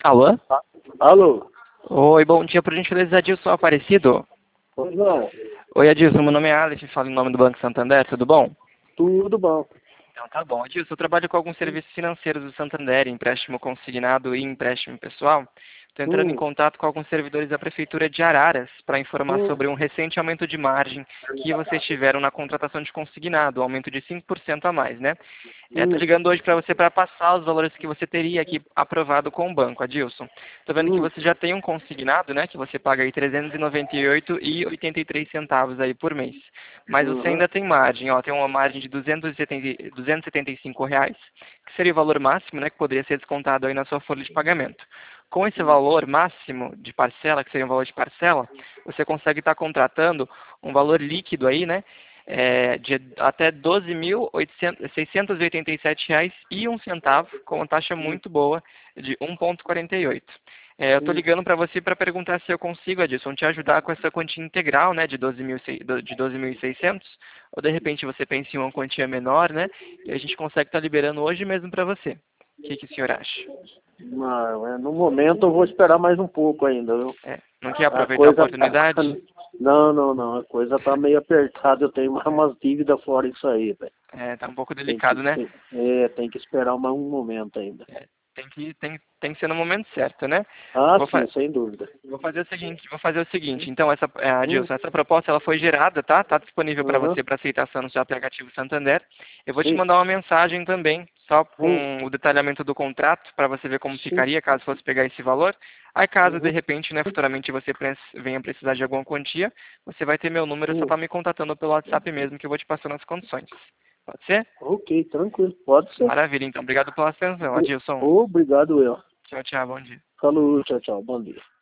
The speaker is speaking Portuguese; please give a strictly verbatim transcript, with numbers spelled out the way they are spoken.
Alô? Ah, alô? Oi, bom dia, por gentileza, Adilson Aparecido. Pois não. Oi, Adilson, meu nome é Alex, falo em nome do Banco Santander, tudo bom? Tudo bom. Então tá bom. Adilson, eu trabalho com alguns serviços financeiros do Santander, empréstimo consignado e empréstimo pessoal. Estou entrando em Hum, contato com alguns servidores da Prefeitura de Araras para informar hum, sobre um recente aumento de margem que vocês tiveram na contratação de consignado, um aumento de cinco por cento a mais, né? Estou hum, ligando hoje para você para passar os valores que você teria aqui aprovado com o banco, Adilson. Estou vendo que hum, você já tem um consignado, né? Que você paga aí trezentos e noventa e oito reais e oitenta e três centavos aí por mês. Mas você uhum, ainda tem margem, ó, tem uma margem de duzentos e setenta, duzentos e setenta e cinco reais, que seria o valor máximo, né? Que poderia ser descontado aí na sua folha de pagamento. Com esse hum, valor máximo de parcela, que seria um valor de parcela, você consegue estar contratando um valor líquido aí, né? É, de até doze mil seiscentos e oitenta e sete reais e um centavo, com uma taxa hum, muito boa de um vírgula quarenta e oito. É, eu estou hum. ligando para você para perguntar se eu consigo, Adilson, te ajudar com essa quantia integral, né, de doze mil e seiscentos, ou de repente você pensa em uma quantia menor, né, e a gente consegue estar liberando hoje mesmo para você. O que, que o senhor acha? Não, é, no momento eu vou esperar mais um pouco ainda, viu? É, não quer A aproveitar a coisa tá... oportunidade? Não, não, não. A coisa tá meio apertada. Eu tenho mais umas dívidas fora isso aí, velho. É, tá um pouco Tem que, delicado, né? tem, é, tem que esperar mais um momento ainda. É, tem que, tem, tem que ser no momento certo, né? Ah, Vou, sim, fa sem dúvida. Vou fazer o seguinte, vou fazer o seguinte. Então, essa, é, Hum, Adilson, essa proposta ela foi gerada, tá? Está disponível para uhum, você para aceitação no seu aplicativo Santander. Eu vou te sim, mandar uma mensagem também, só hum, com o detalhamento do contrato, para você ver como sim, ficaria caso fosse pegar esse valor. Aí, caso de uhum, repente, né, futuramente você pre- venha precisar de alguma quantia, você vai ter meu número, só hum. tá me contatando pelo WhatsApp mesmo, que eu vou te passando as condições. Pode ser? Ok, tranquilo. Pode ser. Maravilha. Então, obrigado pela atenção, Obri- Adilson. Obrigado, eu. Tchau, tchau. Bom dia. Falou, tchau, tchau. Bom dia.